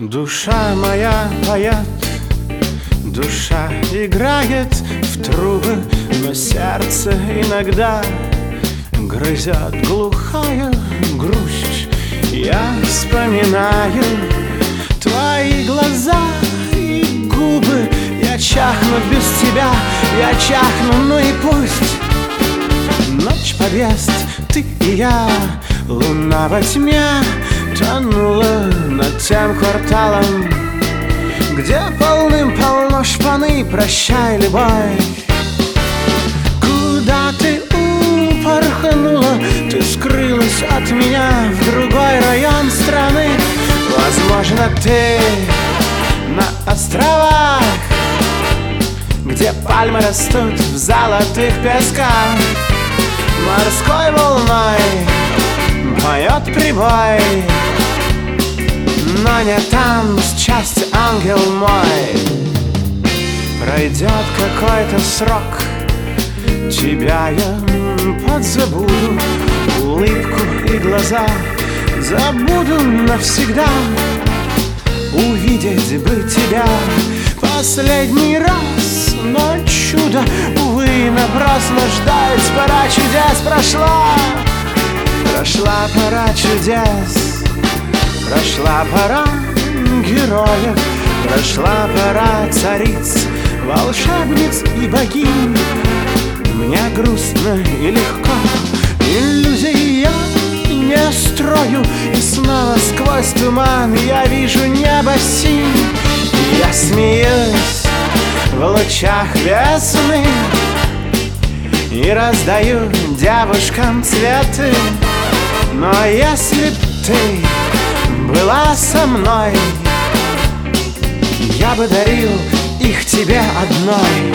Душа моя поет, душа играет в трубы, но сердце иногда грызет глухая грусть. Я вспоминаю твои глаза и губы. Я чахну без тебя, я чахну, ну и пусть. Ночь, подъезд, ты и я, луна во тьме тонула над тем кварталом, где полным-полно шпаны. Прощай, любовь. Куда ты упорхнула? Ты скрылась от меня в другой район страны. Возможно, ты на островах, где пальмы растут в золотых песках. Морской волной поет прибой, но не там счастье, ангел мой. Пройдет какой-то срок, тебя я подзабуду, улыбку и глаза забуду навсегда. Увидеть бы тебя последний раз, но чудо, увы, напрасно ждать. Пора чудес прошла, прошла пора чудес. Прошла пора героев, прошла пора цариц, волшебниц и богинь. Мне грустно и легко, иллюзий я не строю. И снова сквозь туман я вижу небо синь. Я смеюсь в лучах весны и раздаю девушкам цветы. Но если б ты была со мной, я бы дарил их тебе одной.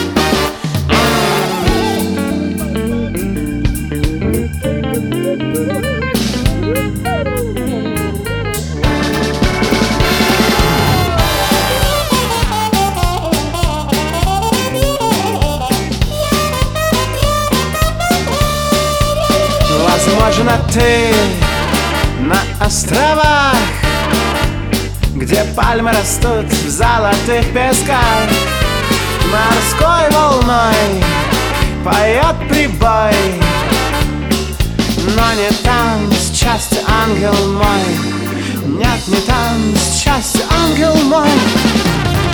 Возможно, ты на островах, где пальмы растут в золотых песках. Морской волной поет прибой, но не там счастье, ангел мой. Нет, не там счастье, ангел мой.